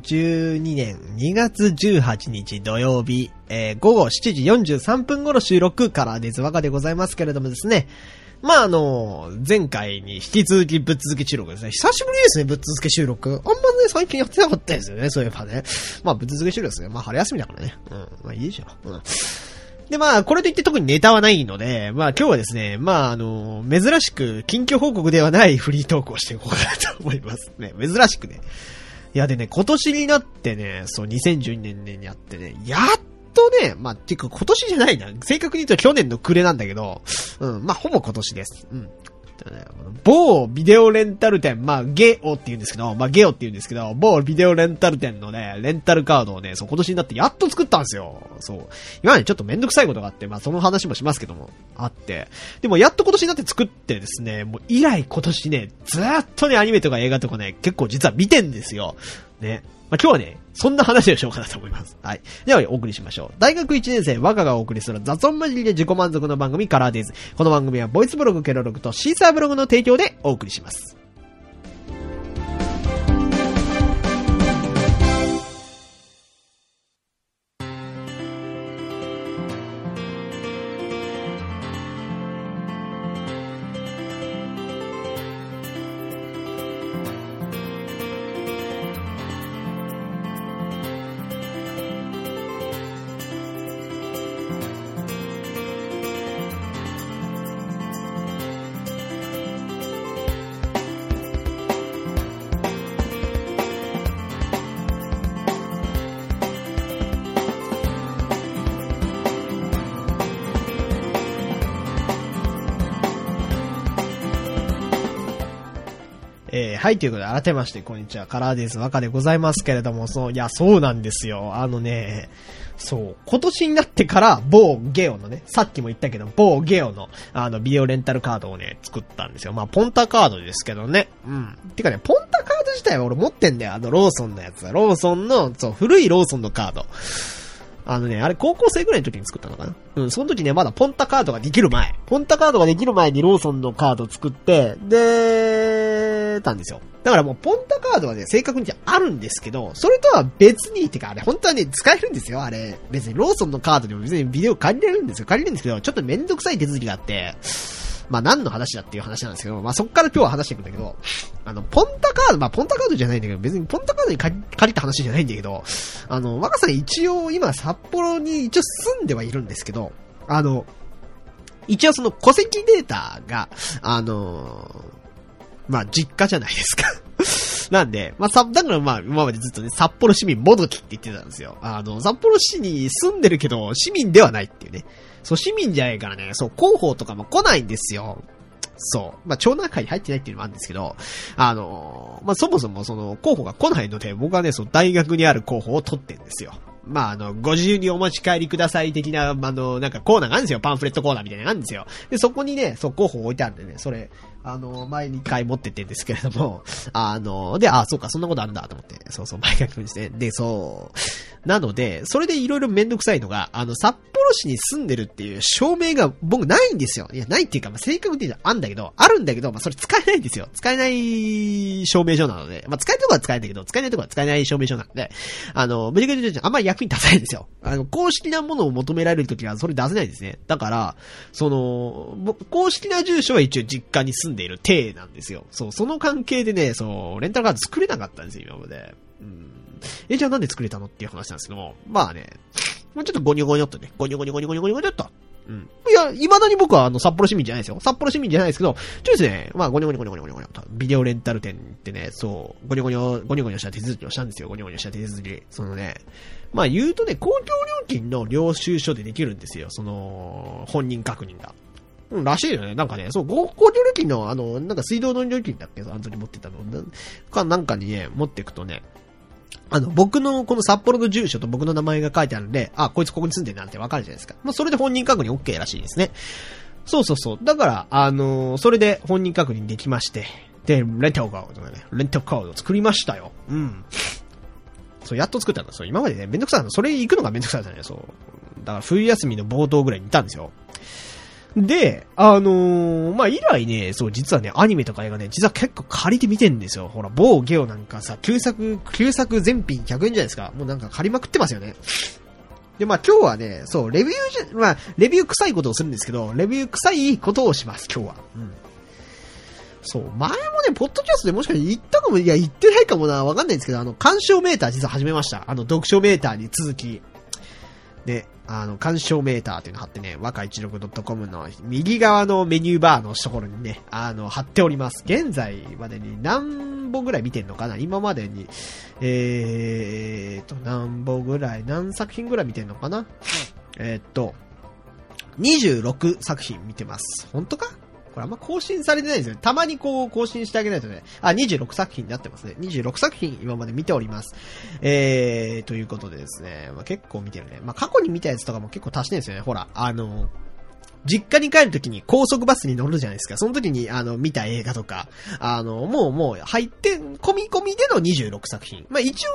2012年2月18日土曜日、午後7時43分頃収録からです。わかでございますけれどもですね。まあ、前回に引き続きぶっ続け収録ですね。久しぶりですね、ぶっ続け収録。あんまね、最近やってなかったですよね、そういえばね。まあ、ぶっ続け収録ですね。まあ、春休みだからね。うん。まあ、いいじゃん。うん。で、まあ、これといって特にネタはないので、まあ、今日はですね、まあ、珍しく、近況報告ではないフリートークをしていこうかなと思いますね。珍しくね。いや、でね、今年になってね、そう、2012年にやってね、やっとね、まあ、てか今年じゃないな。正確に言うと去年の暮れなんだけど、うん、まあ、ほぼ今年です。うん。某ビデオレンタル店、まあ、ゲオって言うんですけど、某ビデオレンタル店のね、レンタルカードをね、そう、今年になってやっと作ったんですよ。そう。今までちょっとめんどくさいことがあって、まあ、その話もしますけども、あって。でも、やっと今年になって作ってですね、もう以来今年ね、ずーっとね、アニメとか映画とかね、結構実は見てんですよ。ね。まあ、今日はね、そんな話をしようかなと思います。はい。では、お送りしましょう。大学1年生、若がお送りする雑音混じりで自己満足の番組カラーデイズ。この番組はボイスブログケロログとシーサーブログの提供でお送りします。はい、ということで、改めまして、こんにちは、カラーデイズ若でございますけれども、そうなんですよ。そう、今年になってから、某ゲオのね、さっきも言ったけど、某ゲオの、ビデオレンタルカードをね、作ったんですよ。まあ、ポンタカードですけどね。うん。てかね、ポンタカード自体は俺持ってんだよ。ローソンのやつ。ローソンの、そう、古いローソンのカード。あれ高校生ぐらいの時に作ったのかな。うん、その時ね、まだポンタカードができる前にローソンのカードを作って、で、たんですよ。だからもうポンタカードはね、正確にあるんですけど、それとは別に、てかあれ本当はね、使えるんですよ、あれ。別にローソンのカードでも別にビデオ借りれるんですけど、ちょっとめんどくさい手続きがあって、まあ何の話だっていう話なんですけど、まあそっから今日は話していくんだけど、ポンタカードじゃないんだけど、別にポンタカードに借りた話じゃないんだけど、若さん一応今札幌に一応住んではいるんですけど、一応その戸籍データが、まあ実家じゃないですか。なんで、まあだからまあ今までずっとね、札幌市民もどきって言ってたんですよ。札幌市に住んでるけど、市民ではないっていうね。そう、市民じゃないからね、そう、広報とかも来ないんですよ。そう。まあ、町内会に入ってないっていうのもあるんですけど、まあ、そもそもその、候補が来ないので、僕はね、そう、大学にある候補を取ってるんですよ。まあ、ご自由にお持ち帰りください的な、なんかコーナーがあるんですよ。パンフレットコーナーみたいなのがあるんですよ。で、そこにね、そう、候補置いてあるんでね、それ、前に一回持ってってんですけれども、そうか、そんなことあるんだと思って、そう、前書きですね。で、そう、なので、それでいろいろめんどくさいのが、札幌市に住んでるっていう証明が僕ないんですよ。いや、ないっていうか、まあ、正確に言うとあるんだけど、まあ、それ使えないんですよ。使えない証明書なので、まあ、使えるとこは使えるんだけど、使えないとこは使えない証明書なので、ぶり返しあんまり役に立たないんですよ。公式なものを求められるときはそれ出せないんですね。だから、公式な住所は一応実家に住んでいる体なんですよ。そう、その関係でね、そう、レンタルカード作れなかったんですよ、今まで。じゃあなんで作れたのっていう話なんですけども、まあね、ちょっとゴニョゴニョっとね、ゴニョゴニョっと。うん。いや、未だに僕は札幌市民じゃないですよ。札幌市民じゃないですけど、ですね、まあ、ゴニョゴニョと、ビデオレンタル店ってね、そう、ゴニョゴニョした手続きをしたんですよ。ゴニョゴニョした手続き。そのね、まあ言うとね、公共料金の領収書でできるんですよ。その、本人確認が。うん、らしいよね。なんかね、そう、公共料金の、なんか水道の料金だっけ、あの時持ってたの。なんかにね、持っていくとね、僕のこの札幌の住所と僕の名前が書いてあるんで、あ、こいつここに住んでるなんてわかるじゃないですか。まあ、それで本人確認 OK らしいですね。そう。だから、それで本人確認できまして、で、レンタルカードを作りましたよ。うん。そう、やっと作ったんだ。そう、今までね、めんどくさいの。それ行くのがめんどくさいだね。そう。だから、冬休みの冒頭ぐらいにいたんですよ。 で、まあ、以来ね、そう、実はね、アニメとか映画ね、実は結構借りて見てんですよ。ほら、某ゲオなんかさ、旧作全品100円じゃないですか。もうなんか借りまくってますよね。で、まあ、今日はね、そう、レビュー臭いことをするんですけど、レビュー臭いことをします、今日は。うん。そう、前もね、ポッドキャストでもしかして言ったかも、いや、言ってないかもな、わかんないんですけど、鑑賞メーター実は始めました。読書メーターに続き。で、鑑賞メーターっていうの貼ってね、わか16.com の右側のメニューバーのところにね、貼っております。現在までに何本ぐらい見てんのかな？今までに、何本ぐらい、何作品ぐらい見てんのかな？26作品見てます。本当か？これあんま更新されてないんですよ。たまにこう更新してあげないとね。26作品になってますね。26作品今まで見ております。ということでですね。まあ、結構見てるね。まあ、過去に見たやつとかも結構足してるんですよね。ほら、実家に帰るときに高速バスに乗るじゃないですか。その時に見た映画とか、もう入って込み込みでの26作品。まあ、一応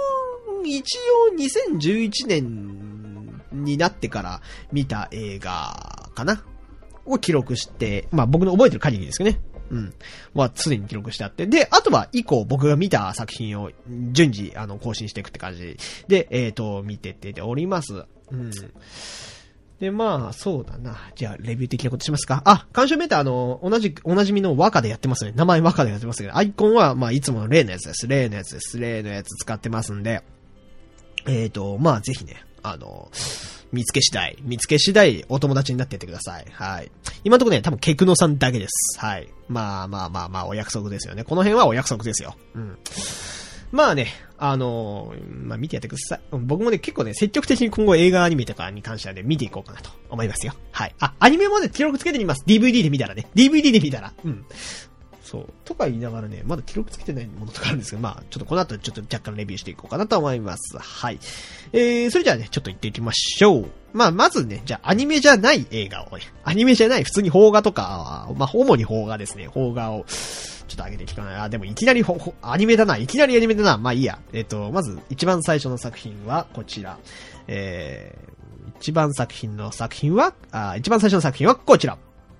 2011年になってから見た映画かな。を記録して、まあ僕の覚えてる限りですけどね。うん。は常に記録してあって。で、あとは以降僕が見た作品を順次更新していくって感じで、見てっております。うん。で、まあ、そうだな。じゃあ、レビュー的なことしますか。鑑賞メーターおなじみの和歌でやってますね。名前和歌でやってますけど、アイコンは、まあ、いつもの例のやつです。例のやつ使ってますんで。まあ、ぜひね、見つけ次第、お友達になってやってください。はい。今のところね、多分、ケクノさんだけです。はい。まあ、お約束ですよね。この辺はお約束ですよ。うん。まあね、まあ見てやってください。僕もね、結構ね、積極的に今後映画アニメとかに関してはね、見ていこうかなと思いますよ。はい。アニメもね、記録つけてみます。DVD で見たら。うん。そう。とか言いながらね、まだ記録つけてないものとかあるんですけど、まあ、ちょっとこの後ちょっと若干レビューしていこうかなと思います。はい。それじゃあね、ちょっと行っていきましょう。まあ、まずね、じゃあアニメじゃない映画をね、アニメじゃない普通に邦画とか、まあ、主に邦画ですね。邦画を、ちょっと上げていきかな。でもいきなりアニメだな。まあいいや。まず、一番最初の作品はこちら。一番最初の作品はこちら。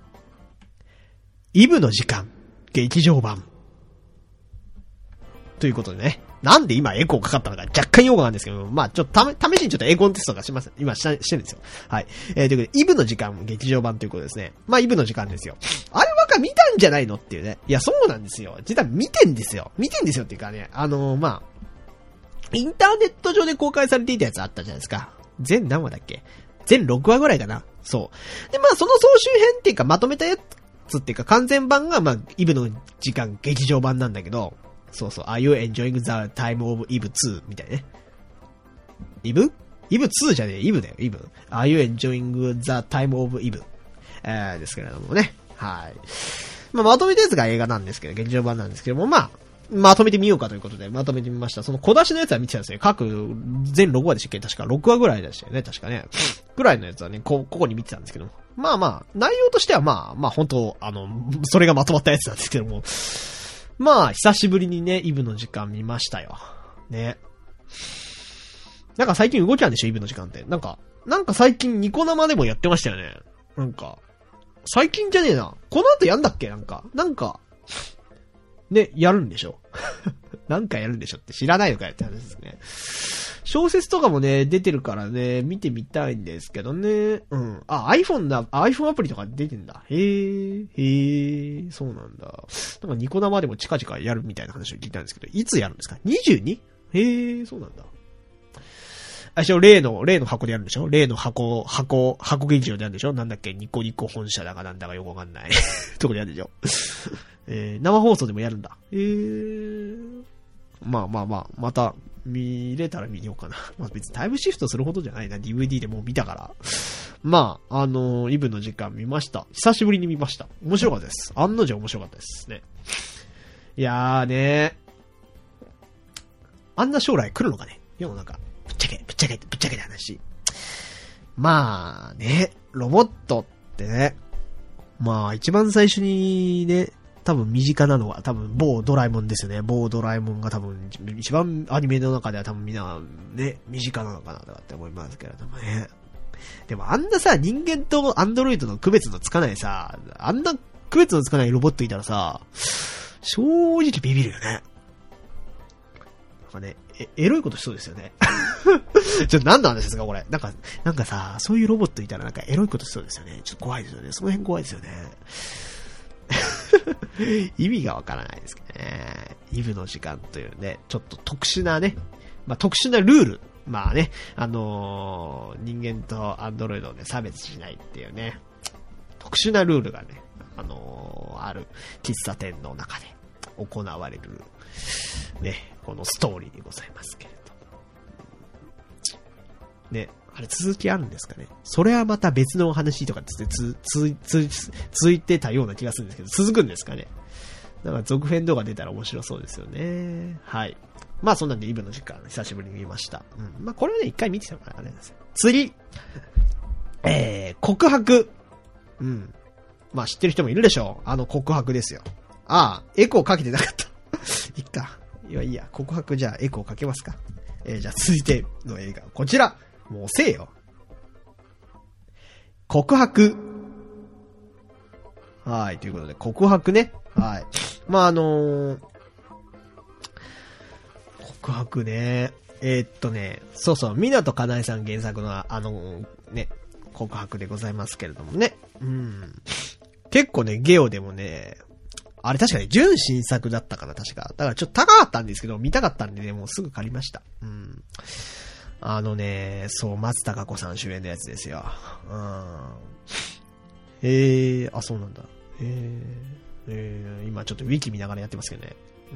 イブの時間。劇場版。ということでね。なんで今エコーかかったのか若干用語なんですけど、まあちょっと試しにちょっとエコーテストがします。今してるんですよ。はい。ということで、イブの時間劇場版ということですね。まあイブの時間ですよ。あれ見たんじゃないのっていうね。いや、そうなんですよ。実は見てんですよっていうかね、まあ、インターネット上で公開されていたやつあったじゃないですか。全何話だっけ？全6話ぐらいかな。そう。で、まあその総集編っていうかまとめたやつっていうか完全版がまあイブの時間劇場版なんだけど、そうそう、Are you enjoying the time of Eve 2? みたいなね。イブ 2 じゃねえ、イブだよ、イブ。Are you enjoying the time of Eve? ですけれどもね。はい。まとめたやつが映画なんですけど、劇場版なんですけども、まとめてみようかということで、まとめてみました。その小出しのやつは見てたんですよ。各、全6話でしたっけ？確か6話ぐらいでしたよね、確かね。ぐらいのやつはね、ここに見てたんですけども。まあ、内容としては本当それがまとまったやつなんですけども。まあ、久しぶりにね、イブの時間見ましたよ。ね。なんか最近動きあるんでしょ、イブの時間って。なんか最近ニコ生でもやってましたよね。なんか、最近じゃねえな。この後やんだっけ？なんか、ね、やるんでしょなんかやるんでしょって知らないのかよって話ですね。小説とかもね、出てるからね、見てみたいんですけどね。うん。iPhone アプリとか出てんだ。へえ、そうなんだ。なんかニコ生でも近々やるみたいな話を聞いたんですけど、いつやるんですか？ 22？ へえ、そうなんだ。例の箱でやるんでしょ？例の箱劇場でやるんでしょ？なんだっけ？ニコニコ本社だかなんだかよくわかんない。とこでやるんでしょ？生放送でもやるんだ。また見れたら見ようかな。まあ別にタイムシフトするほどじゃないな。DVD でもう見たから。まあ、イブの時間見ました。久しぶりに見ました。面白かったです。案の定面白かったですね。いやーね。あんな将来来るのかね？世の中。ぶっちゃけた話。まあね、ロボットってね、まあ一番最初にね、多分身近なのは多分某ドラえもんですよね。某ドラえもんが多分一番アニメの中では多分みんなね、身近なのかなとかって思いますけれどもね。 でもあんなさ、人間とアンドロイドの区別のつかないさ、あんな区別のつかないロボットいたらさ、正直ビビるよね。なんかね、エロいことしそうですよね。ちょっと何の話ですかこれ。なんかさ、そういうロボットいたらなんかエロいことしそうですよね。ちょっと怖いですよね。その辺怖いですよね。意味がわからないですけどね。イブの時間というね、ちょっと特殊なね、まあ特殊なルール。まあね、人間とアンドロイドをね、差別しないっていうね、特殊なルールがね、ある喫茶店の中で行われる、ね、このストーリーでございますけれど。ね、あれ続きあるんですかね。それはまた別のお話とかですね、続いてたような気がするんですけど、続くんですかね。なんか続編動画出たら面白そうですよね。はい。まあそんなんでイブの時間久しぶりに見ました。うん。まあこれはね、一回見てたからあれなんですよ。次。告白。うん。まあ知ってる人もいるでしょう。告白ですよ。ああ、エコーかけてなかった。いっか。いや、告白じゃあエコーかけますか。じゃあ続いての映画。こちら。もうせえよ。告白。はい。ということで、告白ね。はい。まあ告白ね。そうそう、湊かなえさん原作のね、告白でございますけれどもね。うん。結構ね、ゲオでもね、あれ確かに純新作だったかな、確か。だからちょっと高かったんですけど、見たかったんでね、もうすぐ借りました。うん。そう、松たか子さん主演のやつですよ。うん。そうなんだ。今ちょっとウィキ見ながらやってますけどね。うん。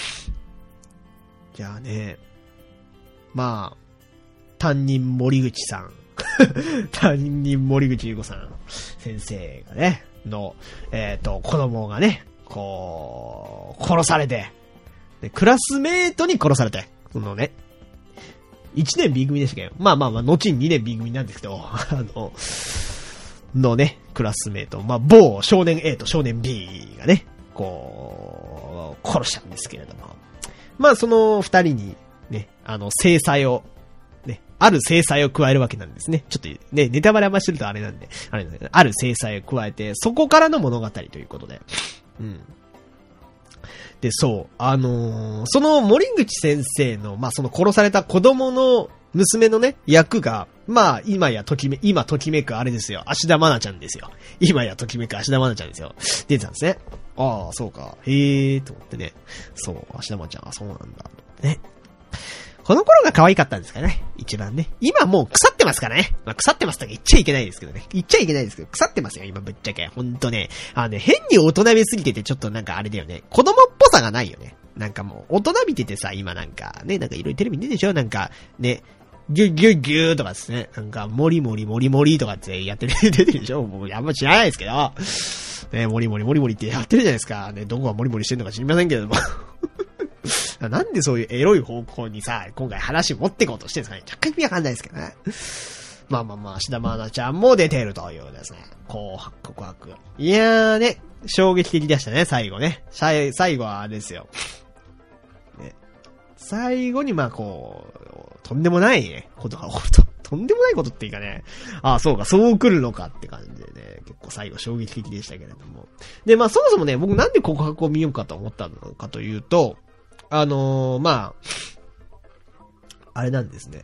じゃあね、まあ、担任森口さん。担任森口優子さん先生がね、の、子供がね、こう、殺されて、で、クラスメートに殺されて、そのね、1年 B 組でしたけど、まあ、後に2年 B 組なんですけど、のね、クラスメート、まあ、某少年 A と少年 B がね、こう、殺したんですけれども、まあ、その二人に、ね、制裁を、ね、ある制裁を加えるわけなんですね。ちょっとね、ネタバレあんましてるとあれなんで、ある制裁を加えて、そこからの物語ということで。うん。で、そう、その森口先生の、まあ、その殺された子供の娘のね、役が、まあ、今ときめくあれですよ。芦田愛菜ちゃんですよ。今やときめく芦田愛菜ちゃんですよ。出てたんですね。ああ、そうか。へえ、と思ってね。そう、芦田愛菜ちゃん、そうなんだ。ね。この頃が可愛かったんですかね。一番ね。今もう腐ってますからね。まあ、腐ってますとか言っちゃいけないですけどね。言っちゃいけないですけど、腐ってますよ、今ぶっちゃけ。ほんとね。変に大人びすぎててちょっとなんかあれだよね。子供っぽさがないよね。なんかもう、大人びててさ、今なんか、ね、なんかいろいろテレビに出てるでしょなんか、ね、ギュッギュッギューとかですね。なんか、モリモリとかってやってる、出てるでしょもうあんま知らないですけど。ね、モリモリってやってるじゃないですか。ね、どこがモリモリしてるのか知りませんけれども。なんでそういうエロい方向にさ、今回話持ってこうとしてるんですかね。若干意味わかんないですけどね。まあ、芦田愛菜ちゃんも出てるというですね。告白。いやーね、衝撃的でしたね、最後ね。最後はあれですよ。ね。最後にまあこう、とんでもないね、ことが起こると。とんでもないことっていうかね。ああ、そうか、そう来るのかって感じでね。結構最後衝撃的でしたけれども。で、まあそもそもね、僕なんで告白を見ようかと思ったのかというと、まあ、あれなんですね。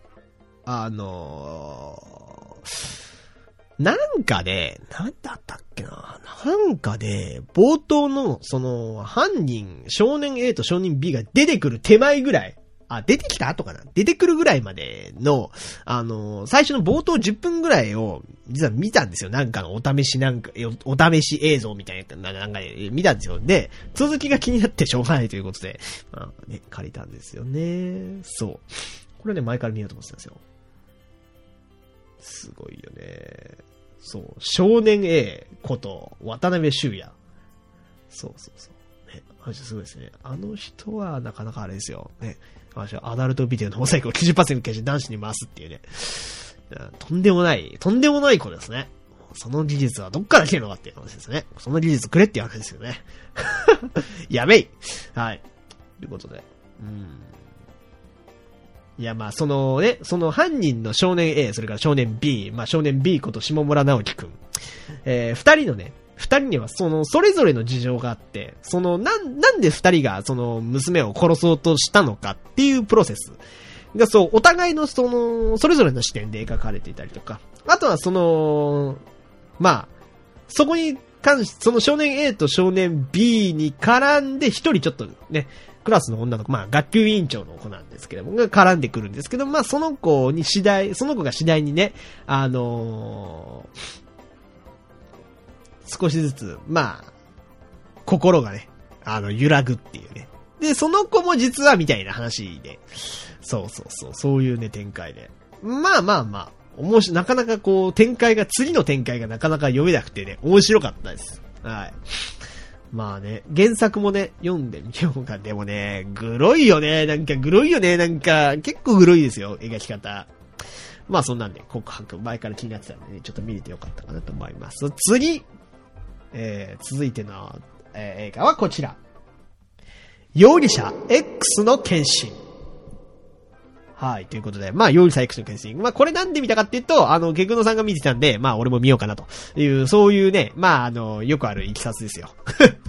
なんかで、なんだったっけな。なんかで、冒頭の、犯人、少年 A と少年 B が出てくる手前ぐらい。出てきた後かな出てくるぐらいまでの、最初の冒頭10分ぐらいを、実は見たんですよ。なんかのお試し映像みたいな、なんか見たんですよ。で、続きが気になってしょうがないということで、まあね、借りたんですよね。そう。これね、前から見ようと思ってたんですよ。すごいよね。そう。少年 A こと渡辺修也。そう。ね、すごいですね。あの人はなかなかあれですよ。ね。アダルトビデオのモザイクを 90% 消して男子に回すっていうね。とんでもない子ですね。その技術はどっから来るのかっていう話ですね。その技術くれっていう話ですよね。やべい。はい。ということで。 いや、まあ、その犯人の少年 A、それから少年 B、まあ、少年 B こと下村直樹くん。二人にはそれぞれの事情があって、なんで二人が娘を殺そうとしたのかっていうプロセスが、お互いのそれぞれの視点で描かれていたりとか、あとはまあ、そこに関し、少年 A と少年 B に絡んで一人ちょっとね、クラスの女の子、まあ学級委員長の子なんですけども、が絡んでくるんですけど、まあその子が次第にね、少しずつ、まあ、心がね、揺らぐっていうね。で、その子も実はみたいな話で、そういうね、展開で。まあ、なかなか次の展開がなかなか読めなくてね、面白かったです。はい。まあね、原作もね、読んでみようか。でもね、グロいよね。結構グロいですよ、描き方。まあそんなんで、告白、前から気になってたんでね、ちょっと見れてよかったかなと思います。次、続いての、映画はこちら。容疑者 X の献身。はい、ということで、まあ、容疑者 X の献身。まあ、これなんで見たかっていうと、ケクノさんが見てたんで、まあ、俺も見ようかなという、そういうね、まあ、よくあるいきさつですよ。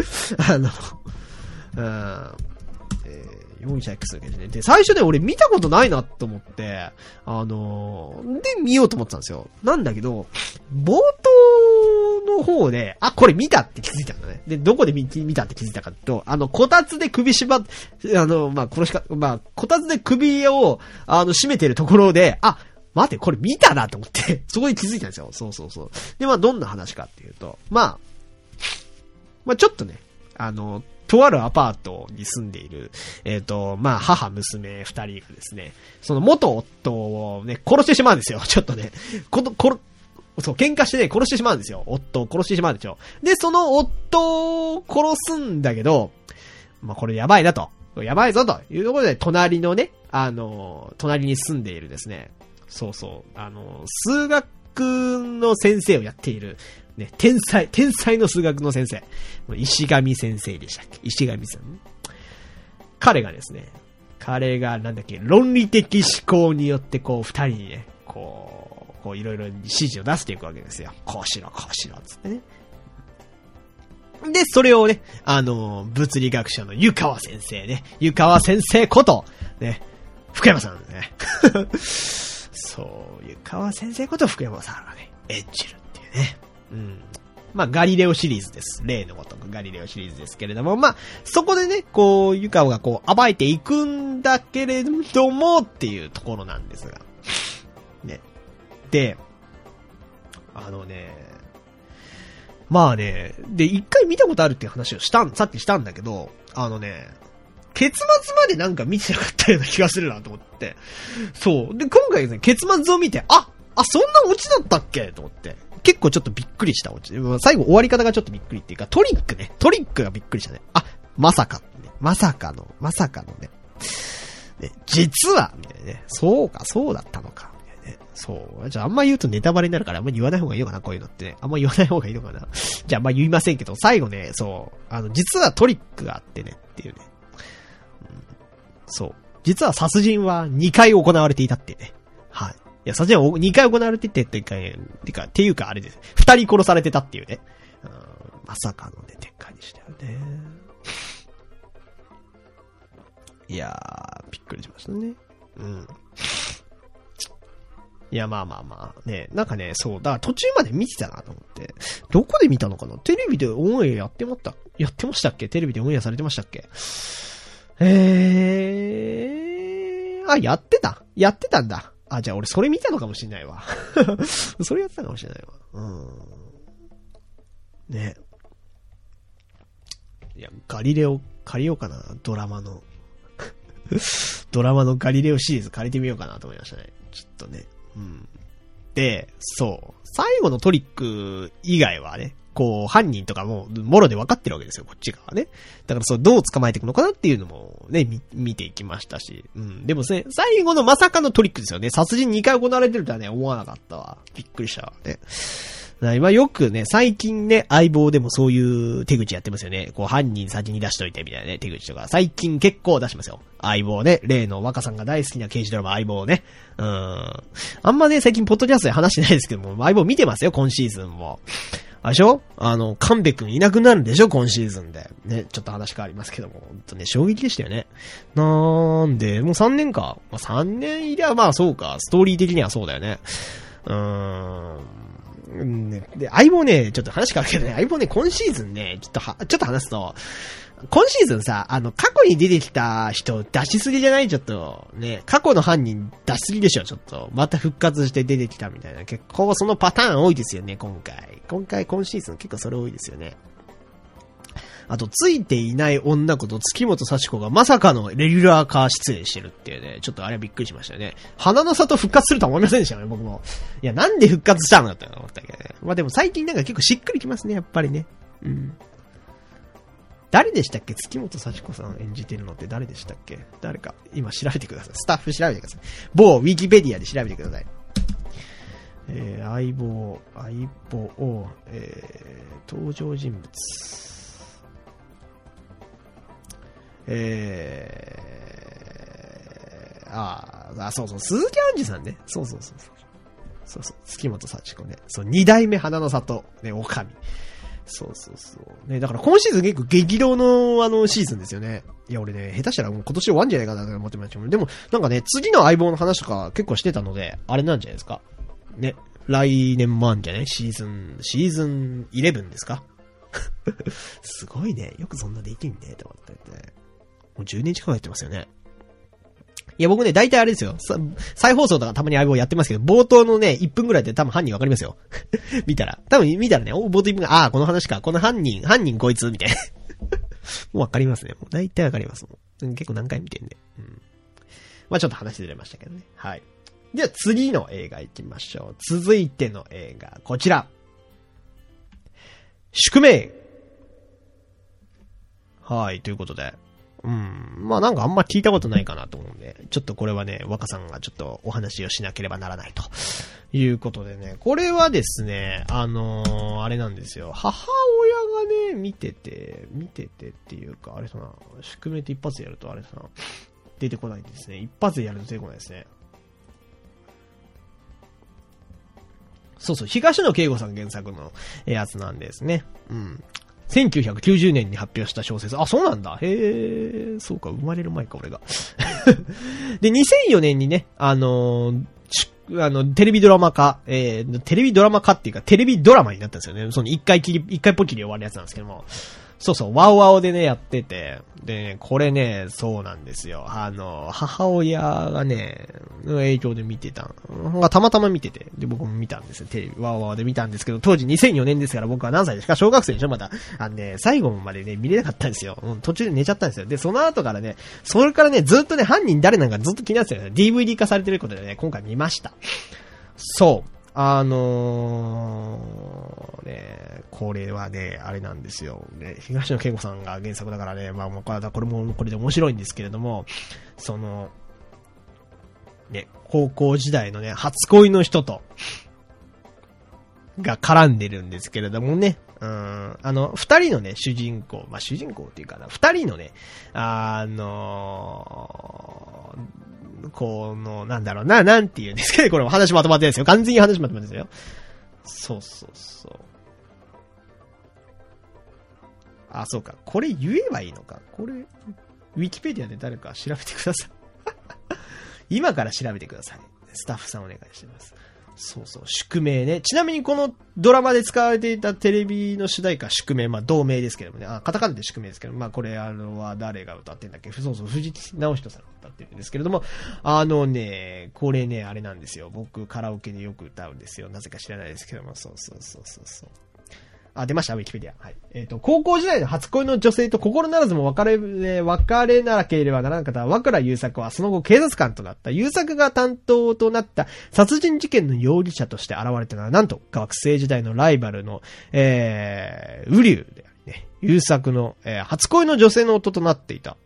容疑者 X の献身で、最初ね、俺見たことないなと思って、で、見ようと思ってたんですよ。なんだけど、冒頭の方で、これ見たって気づいたんだね。で、どこで見たって気づいたかっていうと、こたつで首縛って、こたつで首を、締めてるところで、待って、これ見たなと思って、そこで気づいたんですよ。そう。で、まあ、どんな話かっていうと、まあ、ちょっとね、とあるアパートに住んでいる、まあ、母、娘、二人がですね、その元夫をね、殺してしまうんですよ。ちょっとね、喧嘩してね、殺してしまうんですよ。夫を殺してしまうんですよ。で、その夫を殺すんだけど、まあ、これやばいなと。やばいぞというところで、隣のね、隣に住んでいるですね、数学の先生をやっている、ね、天才の数学の先生。石上先生でしたっけ？石上さん。彼が論理的思考によって、二人にね、いろいろ指示を出していくわけですよ。こうしろ、つってね。で、それをね、物理学者の湯川先生ね。湯川先生こと、ね、福山さんね。湯川先生こと福山さんがね、演じるっていうね。まあ、ガリレオシリーズです。例のごとくガリレオシリーズですけれども、まあ、そこでね、湯川が暴いていくんだけれども、っていうところなんですが。ね。で、まあね、で、一回見たことあるっていう話をさっきしたんだけど、結末までなんか見てなかったような気がするなと思って。そう。で、今回ですね、結末を見て、そんなオチだったっけと思って。結構ちょっとびっくりしたオチ。最後終わり方がちょっとびっくりっていうか、トリックがびっくりしたね。まさかのね。ね、実は、みたいなね。そうだったのか。みたいなね。そう。じゃああんま言うとネタバレになるからあんま言わない方がいいのかな、こういうのってね。あんま言わない方がいいのかな。じゃああんま言いませんけど、最後ね、実はトリックがあってね、っていうね。実は殺人は2回行われていたってね。はい。いや、殺人は2回行われててっていうかあれです。2人殺されてたっていうね。まさかのね、展開でしたよね。いやー、びっくりしましたね。いや、まあ、ね、なんかね、だから途中まで見てたなと思って。どこで見たのかな？テレビでオンエアやってましたっけ？テレビでオンエアされてましたっけ？やってたんだ。じゃあ俺それ見たのかもしれないわ。それやってたかもしれないわ。ね。いや、ガリレオ借りようかな。ドラマのガリレオシリーズ借りてみようかなと思いましたね。ちょっとね。で、最後のトリック以外はね、犯人とかも、もろで分かってるわけですよ、こっち側ね。だからどう捕まえていくのかなっていうのもね、見ていきましたし。でもね、最後のまさかのトリックですよね。殺人2回行われてるとはね、思わなかったわ。びっくりしたわね。 今よくね、最近ね、相棒でもそういう手口やってますよね。こう、犯人先に出しといてみたいなね、手口とか。最近結構出しますよ。相棒ね。例の若さんが大好きな刑事ドラマ相棒ね。あんまね、最近ポッドキャストで話してないですけども、相棒見てますよ、今シーズンも。あれでしょ神戸くんいなくなるんでしょ今シーズンで。ね、ちょっと話変わりますけども。ほんとね、衝撃でしたよね。なんで、もう3年か。まあ、3年いりゃまあそうか。ストーリー的にはそうだよね。ね、で、相棒ね、ちょっと話変わるけどね、相棒ね、今シーズンね、ちょっと話すと、今シーズンさ、過去に出てきた人出しすぎじゃない？ちょっと、ね、過去の犯人出しすぎでしょ、ちょっと。また復活して出てきたみたいな。結構そのパターン多いですよね、今シーズン結構それ多いですよね。あと、ついていない女子と月本幸子がまさかのレギュラー化出演してるっていうね、ちょっとあれはびっくりしましたよね。花の里復活するとは思いませんでしたよね、僕も。いや、なんで復活したのって思ったけどね。まあでも最近なんか結構しっくりきますね、やっぱりね。うん。誰でしたっけ？月本幸子さん演じてるのって誰でしたっけ？誰か、今調べてください。スタッフ調べてください。某ウィキペディアで調べてください。相棒、登場人物。そうそう、鈴木杏樹さんね。そう、月本幸子ね。そう、二代目花の里、ね、おかみ。そう。ね、だから今シーズン結構激動のシーズンですよね。いや、俺ね、下手したらもう今年終わんじゃないかなと思ってましたけど、でも、なんかね、次の相棒の話とか結構してたので、あれなんじゃないですか。ね、来年もあんじゃない？シーズン11ですかすごいね。よくそんなできんね、と思ってて。もう10年近くやってますよね。いや、僕ね、大体あれですよ。再放送とかたまに相棒やってますけど、冒頭のね、1分ぐらいで多分犯人わかりますよ。見たらね、冒頭1分ぐらい、この話か、この犯人こいつ、みたいな。もうわかりますね。もう大体わかりますもん。結構何回見てんで。まあちょっと話ずれましたけどね。はい。では次の映画行きましょう。続いての映画、こちら。宿命。はい、ということで。まあなんかあんま聞いたことないかなと思うんで、ちょっとこれはね、若さんがちょっとお話をしなければならないということでね、これはですね、あれなんですよ。母親がね、見ててっていうか、あれだな、宿命って一発でやるとあれだな、出てこないんですね。一発でやると出てこないですね。そう、東野圭吾さん原作のやつなんですね。1990年に発表した小説。あ、そうなんだ。へえ、そうか、生まれる前か、俺が。で、2004年にね、テレビドラマ化、テレビドラマ化っていうか、テレビドラマになったんですよね。その一回ポキリ終わるやつなんですけども。そう、ワオワオでね、やってて。でね、これね、そうなんですよ。母親がね、影響で見てた。たまたま見てて。で、僕も見たんですよ。テレビ、ワオワオで見たんですけど、当時2004年ですから僕は何歳ですか？小学生でしょまた。最後までね、見れなかったんですよ。途中で寝ちゃったんですよ。で、その後からね、それからね、ずっとね、犯人誰なんかずっと気になってたよね。DVD 化されてることでね、今回見ました。そう。ね、これはね、あれなんですよ。ね、東野圭吾さんが原作だからね、まあもうこれで面白いんですけれども、ね、高校時代のね、初恋の人と、が絡んでるんですけれどもね、二人のね、主人公っていうかな、二人のね、なんだろうな、なんて言うんですかね、これ話まとまってるんですよ。完全に話まとまってるんですよ。そう。あ、そうか。これ言えばいいのか。これ、ウィキペディアで誰か調べてください。今から調べてください。スタッフさんお願いします。そう、宿命ね。ちなみにこのドラマで使われていたテレビの主題歌、宿命、まあ同名ですけどもね。カタカナで宿命ですけど、まあこれは誰が歌ってんだっけ？そう、藤木直人さんが歌ってるんですけれども、これね、あれなんですよ。僕カラオケでよく歌うんですよ。なぜか知らないですけども、そう。出ました、ウィキペディア。はい。高校時代の初恋の女性と心ならずも別れなければならなかった和倉優作はその後警察官となった。優作が担当となった殺人事件の容疑者として現れたのは、なんと学生時代のライバルの、ウリュウでありね、優作の、初恋の女性の夫となっていた。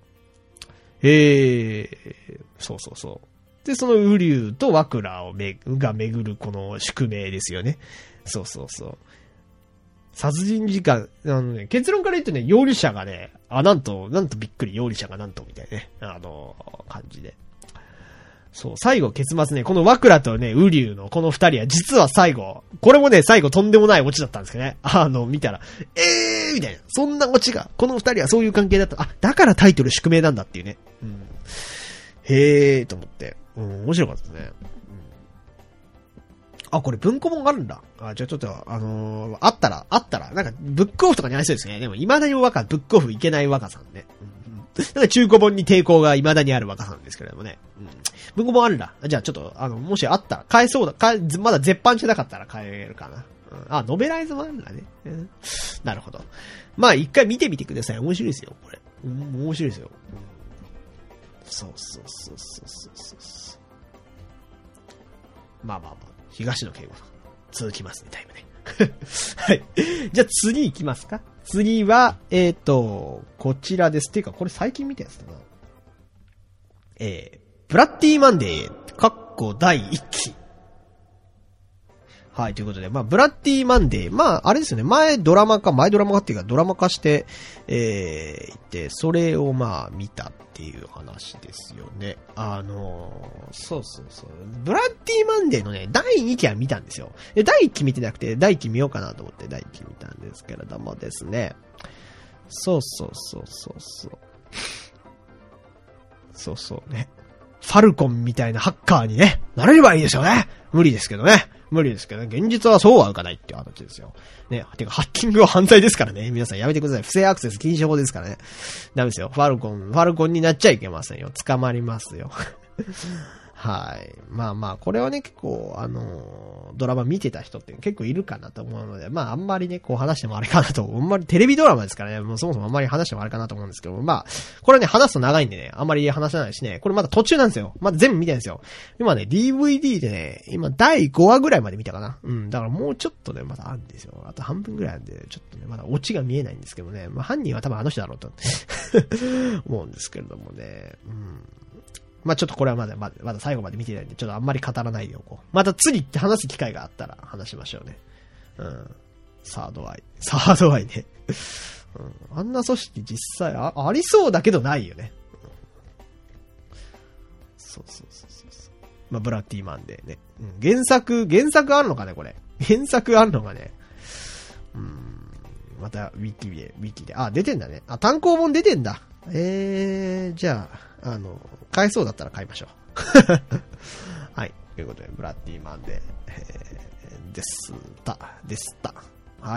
そう。で、そのウリュウと和倉が巡るこの宿命ですよね。 そうそうそう。殺人事件、結論から言うとね、容疑者がね、なんとびっくり、容疑者がなんと、みたいなね、感じで。そう、最後結末ね、このワクラとね、ウリュウのこの二人は実は最後、これもね、最後とんでもないオチだったんですけどね。見たら、みたいな。そんなオチが、この二人はそういう関係だった。だからタイトル宿命なんだっていうね。うん。へーと思って。面白かったですね。これ文庫本があるんだ。じゃあちょっと、あったら、なんか、ブックオフとかにありそうですね。でも、未だにブックオフいけない若さんね。なんか中古本に抵抗が未だにある若さんですけれどもね。文庫本あるんだ。じゃあちょっと、もしあったら、買えそうだ。まだ絶版じゃなかったら買えるかな。ノベライズもあるんだね。なるほど。まあ、一回見てみてください。面白いですよ、これ。面白いですよ。そう。まあ。東野圭吾さん。続きますね、タイムね。はい。じゃあ次行きますか。次は、こちらです。ていうか、これ最近見たやつだな。ブラッディマンデー、第1期。はい、ということで、ブラッディマンデー、あれですよね、前ドラマ化っていうか、ドラマ化して、それを見たっていう話ですよね。そう。ブラッディマンデーのね、第2期は見たんですよ。で、第1期見てなくて、第1期見ようかなと思って第1期見たんですけれどもですね。そうね。ファルコンみたいなハッカーにね、なれればいいですよね。無理ですけどね。現実はそうはいかないっていう話ですよ。ね。てか、ハッキングは犯罪ですからね。皆さんやめてください。不正アクセス禁止法ですからね。ダメですよ。ファルコンになっちゃいけませんよ。捕まりますよ。はい。これはね、結構、ドラマ見てた人って結構いるかなと思うので、あんまりね、話してもあれかなと、あんまりテレビドラマですからね、もうそもそもあんまり話してもあれかなと思うんですけど、これはね、話すと長いんでね、あんまり話せないしね、これまだ途中なんですよ。まだ全部見てないんですよ。今ね、DVD でね、今第5話ぐらいまで見たかな。だからもうちょっとね、まだあるんですよ。あと半分ぐらいあるんで、ちょっとね、まだオチが見えないんですけどね、犯人は多分あの人だろうと思うんですけれどもね、ちょっとこれはまだ最後まで見てないんで、ちょっとあんまり語らないでおこう。また次話す機会があったら話しましょうね。サードアイね。あんな組織実際ありそうだけどないよね。そう。ブラッディマンデーね。原作あるのかね、これ。原作あるのかね。また、ウィキで。出てんだね。単行本出てんだ。じゃあ、買えそうだったら買いましょう。はい。ということで、ブラッディマンデー、でした。はい。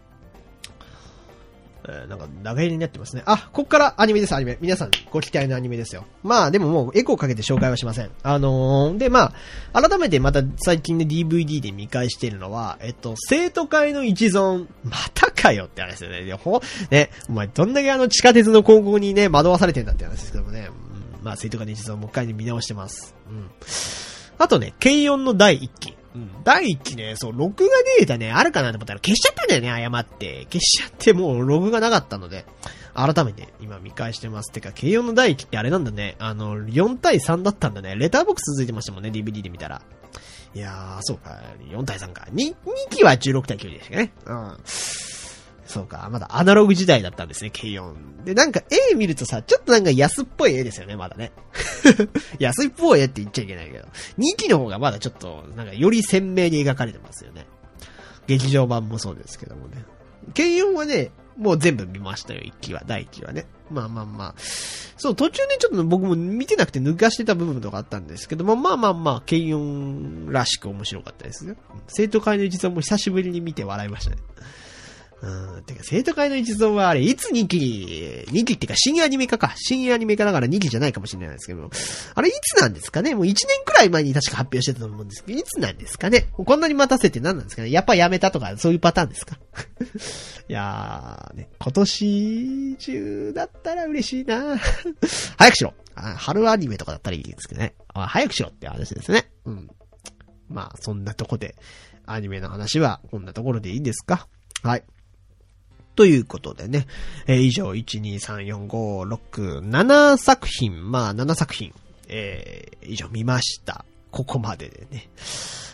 なんか、長いになってますね。こっからアニメです、アニメ。皆さん、ご期待のアニメですよ。でももう、エコーかけて紹介はしません。で、改めてまた最近で DVD で見返しているのは、生徒会の一存、またかよって話ですよね。ね、お前、どんだけ地下鉄の広告にね、惑わされてんだって話ですけどもね。生徒会の一存、もう一回見直してます。あとね、軽音の第1期。第1期ね、録画データね、あるかなと思ったら消しちゃったんだよね、誤って。消しちゃって、もうログがなかったので、改めて今見返してます。てか、軽音の第1期ってあれなんだね、4対3だったんだね。レターボックス続いてましたもんね、DVD で見たら。いやー、そうか、4対3か。2期は16対9でしたね。そうか、まだアナログ時代だったんですね、軽音。で、なんか絵見るとさ、ちょっとなんか安っぽい絵ですよね、まだね。安っぽい絵って言っちゃいけないけど。2期の方がまだちょっと、なんかより鮮明に描かれてますよね。劇場版もそうですけどもね。軽音はね、もう全部見ましたよ、1期は、第1期はね。そう、途中ね、ちょっと僕も見てなくて抜かしてた部分とかあったんですけども、軽音らしく面白かったですよ。生徒会の一存も久しぶりに見て笑いましたね。てか、生徒会の一存はあれ、いつ2期ってか、新アニメ化だから2期じゃないかもしれないですけど、あれいつなんですかね。もう1年くらい前に確か発表してたと思うんですけど、いつなんですかね。こんなに待たせて何なんですかね。やっぱやめたとか、そういうパターンですか。いやー、ね、今年中だったら嬉しいな早くしろ。春アニメとかだったらいいですけどね。早くしろって話ですね。そんなとこで、アニメの話はこんなところでいいんですか。はい。ということでね、以上、1、2、3、4、5、6、7作品、7作品、以上見ました。ここまででね。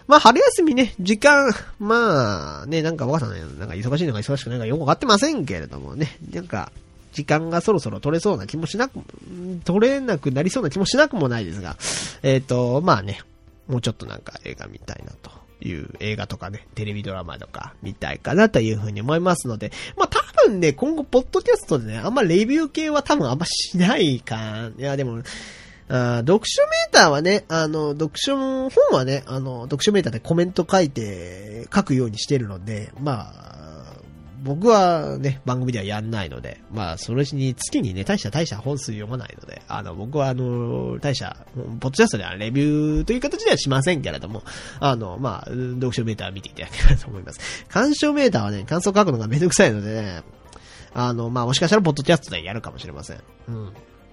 まあ、春休みね、時間、まあ、ね、なんか若さんね、なんか忙しいのか忙しくないのかよくわかってませんけれどもね、なんか、時間がそろそろ取れそうな気もしなく、取れなくなりそうな気もしなくもないですが、まあね、もうちょっとなんか映画見たいなという映画とかね、テレビドラマとか見たいかなというふうに思いますので、まあ多分ね、今後ポッドキャストでね、あんまレビュー系は多分あんましないか。いやでも、読書メーターはね、本はね、読書メーターでコメント書くようにしてるので、まあ、僕はね、番組ではやんないので、まあ、それに月にね、大した本数読まないので、僕は大した、ポッドキャストではレビューという形ではしませんけれども、まあ、読書メーター見ていただければと思います。鑑賞メーターはね、感想書くのがめんどくさいのでね、まあ、もしかしたらポッドキャストでやるかもしれません。うん。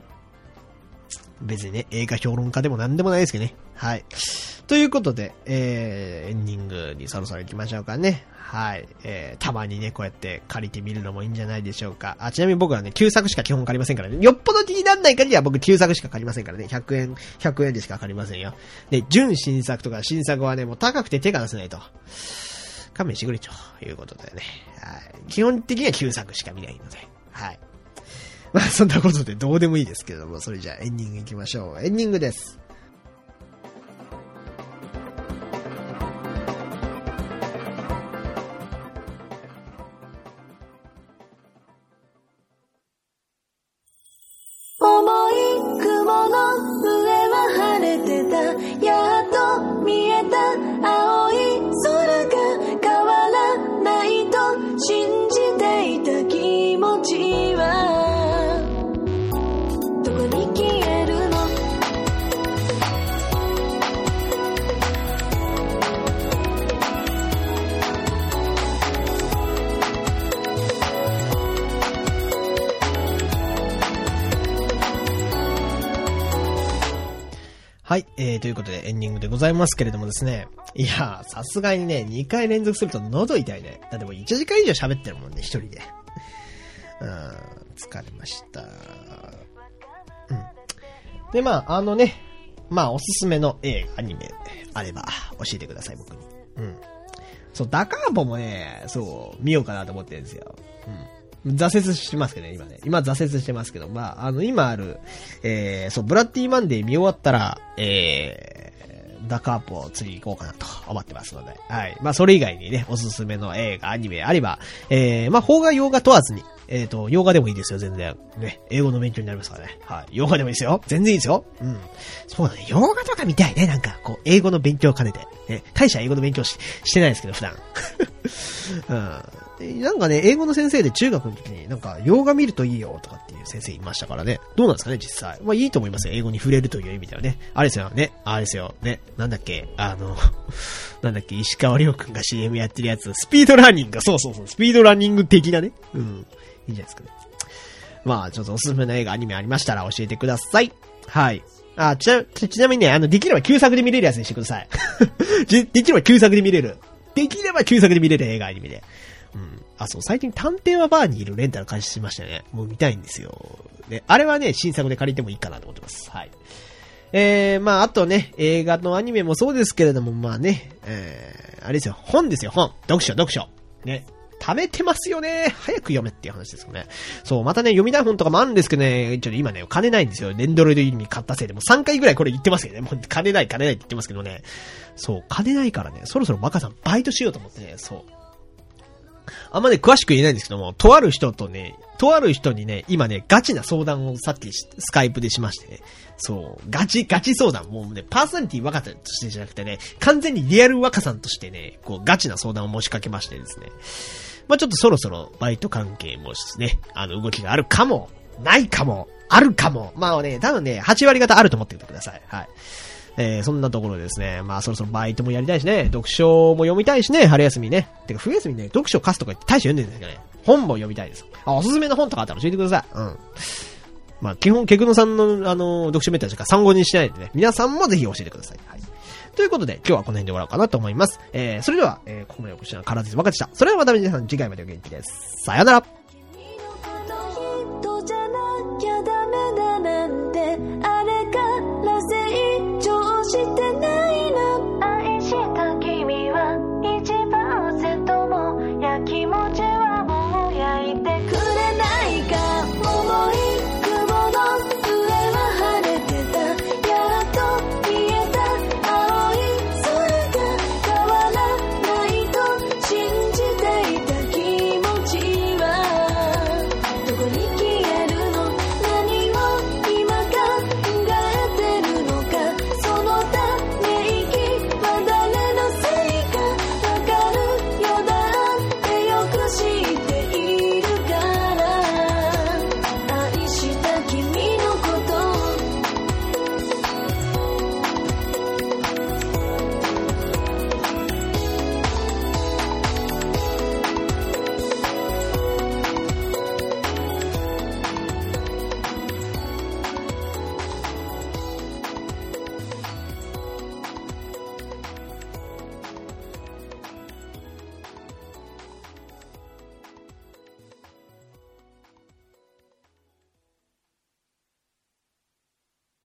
別にね、映画評論家でもなんでもないですけどね。はい。ということで、エンディングにそろそろ行きましょうかね。はい。たまにね、こうやって借りてみるのもいいんじゃないでしょうか。ちなみに僕はね、旧作しか基本借りませんからね。よっぽど気にならない限りは僕旧作しか借りませんからね。100円でしか借りませんよ。で、純新作とか新作はね、もう高くて手が出せないと。勘弁してくれということでね。はい。基本的には旧作しか見ないので。はい。まあそんなことでどうでもいいですけれども、それじゃあエンディング行きましょう。エンディングです。 重い雲の上は晴れてた、やっと見えた青い空が変わらないと信じていた気持ちははい、ということでエンディングでございますけれどもですね。いや、さすがにね、2回連続すると喉痛いね。だってもう1時間以上喋ってるもんね、一人で。疲れました。うん。で、まあ、まあ、おすすめの映画、アニメ、あれば、教えてください、僕に。うん。そう、ダカーボもね、そう、見ようかなと思ってるんですよ。うん。挫折してますけどね、今ね。今挫折してますけど、まあ、今ある、そう、ブラッディマンデー見終わったら、ダカーポを次行こうかなと思ってますので。はい。まあ、それ以外にね、おすすめの映画、アニメあれば、まあ、邦画、洋画問わずに、洋画でもいいですよ、全然。ね、英語の勉強になりますからね。はい。洋画でもいいですよ。全然いいですよ。うん。そうだね、洋画とか見たいね、なんか、こう、英語の勉強を兼ねて。ね、大した英語の勉強してないですけど、普段。うん。なんかね、英語の先生で中学の時に、なんか、洋画見るといいよ、とかっていう先生いましたからね。どうなんですかね、実際。まあ、いいと思いますよ、英語に触れるという意味ではね。あれですよ、ね。あれですよ、ね。なんだっけ、なんだっけ、石川亮くんが CM やってるやつ、スピードランニング、そう、スピードランニング的なね。うん。いいんじゃないですかね。まあ、ちょっとおすすめの映画、アニメありましたら教えてください。はい。ちなみにね、できれば旧作で見れるやつにしてください。できれば旧作で見れる。できれば旧作で見れる映画、アニメで。うん。そう、最近探偵はバーにいるレンタル開始しましたね。もう見たいんですよ。ね、あれはね、新作で借りてもいいかなと思ってます。はい。まあ、あとね、映画のアニメもそうですけれども、まあね、あれですよ、本ですよ、本。読書。ね。食べてますよね。早く読めっていう話ですよね。そう、またね、読みたい本とかもあるんですけどね、ちょっと今ね、金ないんですよ。レンドロイドユニ買ったせいで、もう3回ぐらいこれ言ってますけどね。もう金ないって言ってますけどね。そう、金ないからね、そろそろバカさんバイトしようと思ってね、そう。あんまね、詳しく言えないんですけども、とある人にね、今ね、ガチな相談をさっきスカイプでしましてね。そう、ガチ相談。もうね、パーソナリティ若さとしてじゃなくてね、完全にリアル若さんとしてね、こう、ガチな相談を申しかけましてですね。まあ、ちょっとそろそろバイト関係もですね、動きがあるかも、ないかも、あるかも。まあね、多分ね、8割方あると思っておいてください。はい。そんなところですね。まあそろそろバイトもやりたいしね、読書も読みたいしね、春休みね。てか冬休みね、読書貸すとか言って大将読んでるんですけどね。本も読みたいです。おすすめの本とかあったら教えてください。うん。まあ基本、ケクノさんの読書メーターしか参考にしないのでね、皆さんもぜひ教えてください。はい。ということで、今日はこの辺で終わろうかなと思います。それでは、ここまでお越しのカラーズバカでした。それではまた皆さん次回までお元気です。さよなら。